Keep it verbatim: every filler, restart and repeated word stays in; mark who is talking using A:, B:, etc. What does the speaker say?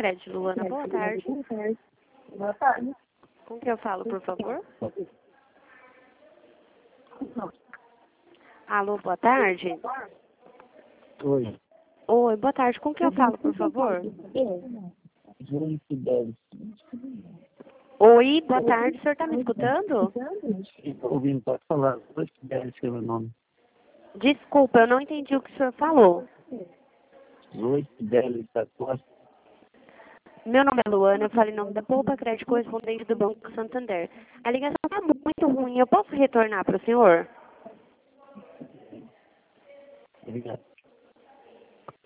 A: Crédito, Luana, boa tarde.
B: Boa tarde.
A: Com quem eu falo, por favor? Alô, boa tarde.
C: Oi.
A: Oi, boa tarde. Com quem eu falo, por favor?
C: João Fidel.
A: Oi, boa tarde. O senhor está me escutando?
C: Estou ouvindo, pode falar. João Fidel, seu nome.
A: Desculpa, eu não entendi o que o senhor falou.
C: João Fidel, da Costa.
A: Meu nome é Luana, eu falo em nome da Poupa Crédito correspondente do Banco Santander. A ligação está muito ruim. Eu posso retornar para o senhor?
C: Obrigado.